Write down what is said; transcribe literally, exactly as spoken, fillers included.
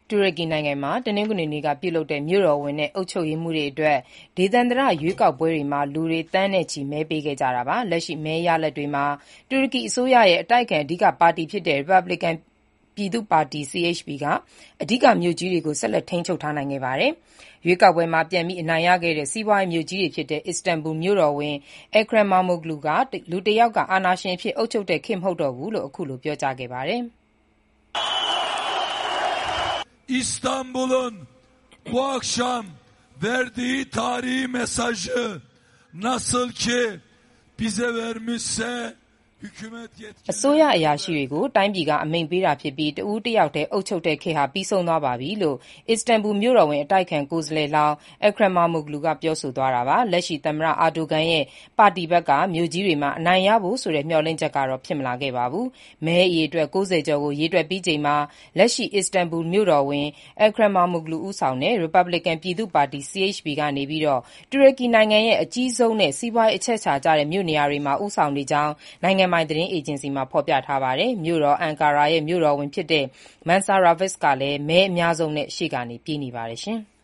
တူရကီနိုင်ငံမှာတနင်္ဂနွေနေ့ကပြုလုပ်တဲ့မြို့တော်ဝန်နဲ့အုပ်ချုပ်ရေးမှူးတွေအတွက်ဒေသန္တရရွေးကောက်ပွဲတွေမှာလူတွေသန်းနဲ့ချီမဲပေးခဲ့ကြတာပါ။လက်ရှိမဲရလဒ်တွေမှာတူရကီအစိုးရရဲ့အတိုက်အခံအဓိကပါတီဖြစ်တဲ့ Republican ပြည်သူ့ပါတီ စီ အိတ်ချ် ပီ ကအဓိကမြို့ကြီးတွေကိုဆက်လက်ထိန်းချုပ်ထားနိုင်ခဲ့ပါတယ်။ရွေးကောက်ပွဲမှာပြန်ပြီးအနိုင်ရခဲ့တဲ့စီးပွားရေးမြို့ကြီးတွေဖြစ်တဲ့ အစ္စတန်ဘူမြို့တော်ဝန် Ekrem İmamoğlu ကလူတစ်ယောက်ကအာဏာရှင်အဖြစ်အုပ်ချုပ်တဲ့ခေတ်မဟုတ်တော့ဘူးလို့အခုလိုပြောကြားခဲ့ပါတယ်။ İstanbul'un bu akşam verdiği tarihi mesajı nasıl ki bize vermişse hükümet အစိုးရအရာရှိတွေကိုတိုင်းပြည်ကအမိန့်ပေးတာဖြစ်ပြီးတဦးတယောက်တည်းအုပ်ချုပ်တဲ့ခေတ်ဟာပြီးဆုံးသွားပါပြီလို့အစ္စတန်ဘူမြို့တော်ဝန်အတိုက်အခံကိုယ်စားလှယ်လောင်း Ekrem İmamoğlu ကပြောဆိုသွားတာပါ။လက်ရှိသမ္မတအာဒိုဂန်ရဲ့ပါတီဘက်ကမြို့ကြီးတွေမှာအနိုင်ရဖို့ဆိုတဲ့မျှော်လင့်ချက်ကတော့ဖြစ်မလာခဲ့ပါဘူး။မဲအရေအတွက်၉၀ကျော်ကိုရေတွက်ပြီးချိန်မှာလက်ရှိအစ္စတန်ဘူမြို့တော်ဝန် Ekrem İmamoğlu ဦးဆောင်တဲ့ Republican ပြည်သူ့ပါတီ စီ အိတ်ချ် ပီ ကနေပြီးတော့တူရကီနိုင်ငံရဲ့အကြီးဆုံးနဲ့စီးပွားရေးအချက်အခြာကျတဲ့မြို့နေရာတွေမှာဦးဆောင်နေကြောင်းနိုင်ငံပိုင်သတင်းအေဂျင်စီမှာဖော်ပြထားပါတယ်။မြို့တော်အန်ကာရာရဲ့မြို့တော်ဝန်ဖြစ်တဲ့ Mansa Ravaş ကလည်းမဲအများဆုံးနဲ့ရှေ့ကနေပြေးနေပါတယ်။